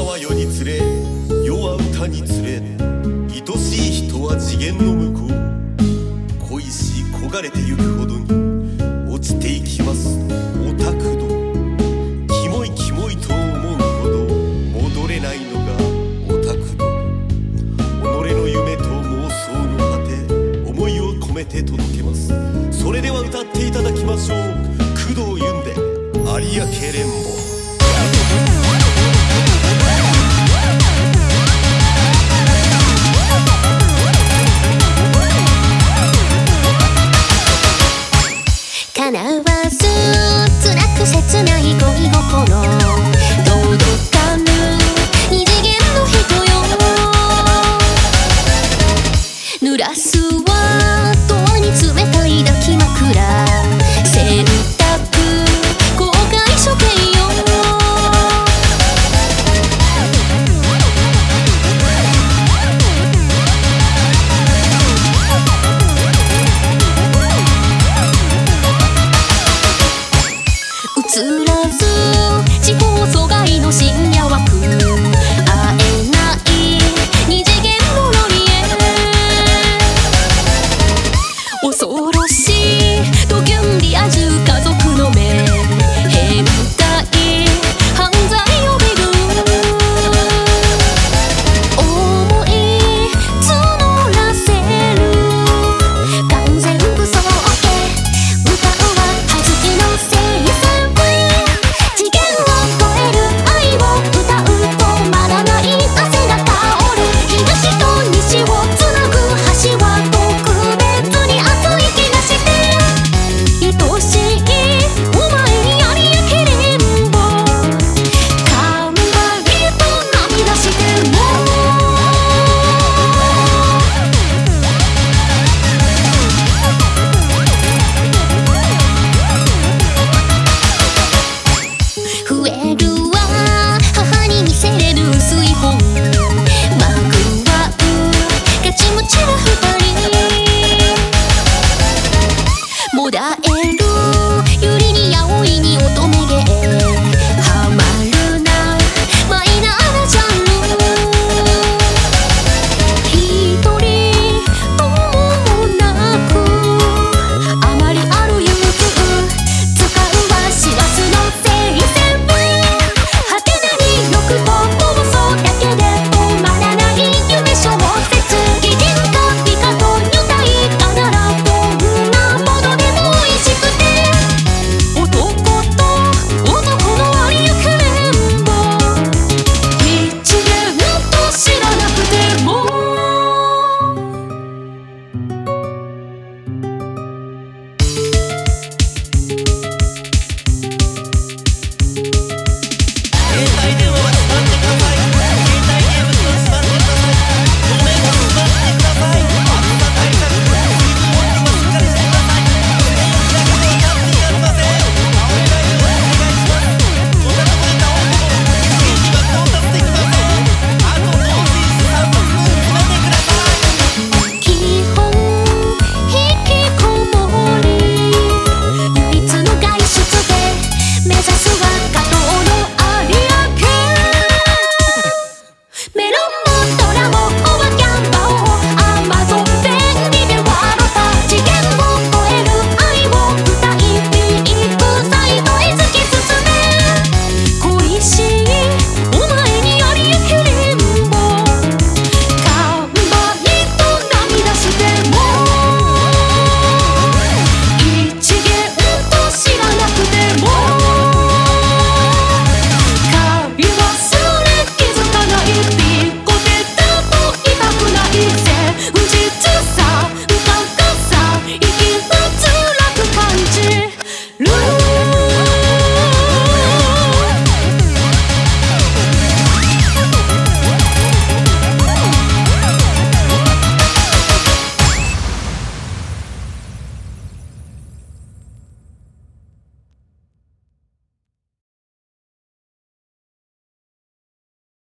は世につれ世は歌につれ、愛しい人は次元の向こう、恋し焦がれてゆくほどに落ちていきますオタク度。キモいキモいと思うほど戻れないのがオタク度。己の夢と妄想の果て、思いを込めて届けます。それでは歌っていただきましょう。工藤ユンで有明連邦。 叶わず辛く切ない恋心、届かぬ異次元の人よ。濡らすは永遠に冷たい抱き枕、洗濯公開処刑よ。映らず地方阻害の深夜枠、